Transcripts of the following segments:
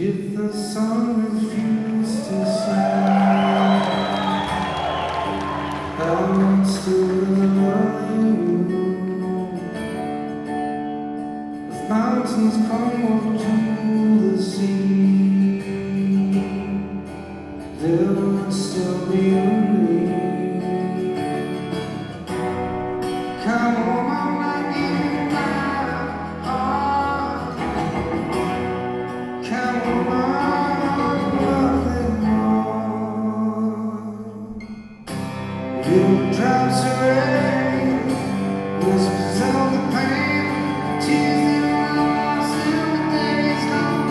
If the sun refused to shine, I would still love you. If mountains crumble to the sea, there would still be a rain. Come on, I'm not giving my heart. Come on, nothing more. Little drops of rain, whispers of the pain, tears that I lost in the days gone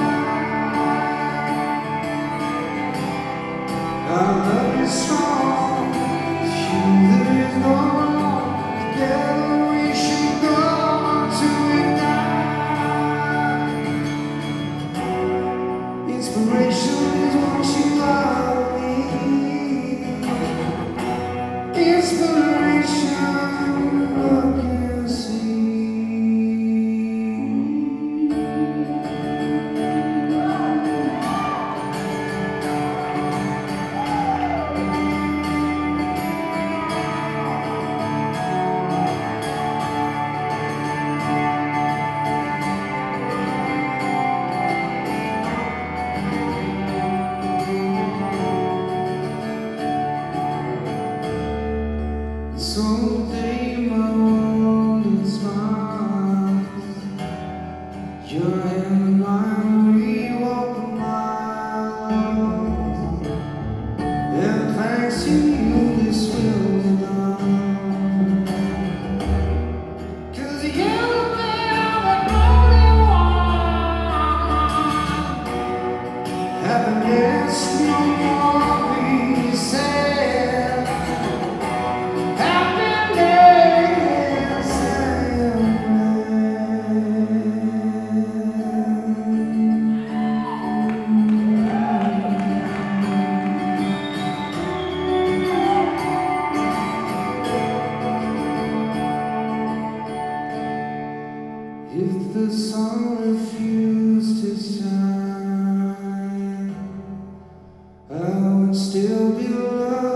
by. Our love is strong, there is no wrong. Together we should go till we die. Inspiration is what you love me. Inspiration, look and see. Someday my world is mine. Your hand in mine, we walk a mile. And thanks to you, this will be done. 'Cause you are the only one. Happiness, no more be sad. If the sun refused to shine, I would still be loved.